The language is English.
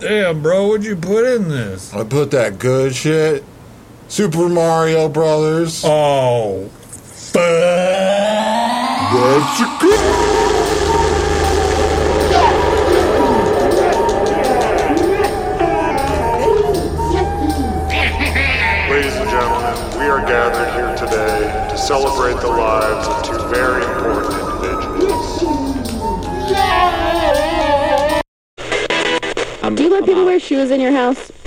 Damn, bro, what'd you put in this? I put that good shit. Super Mario Brothers. Oh, fuck. That's a good. Ladies and gentlemen, we are gathered here today to celebrate the lives of two very important individuals. Do you let people wear shoes in your house?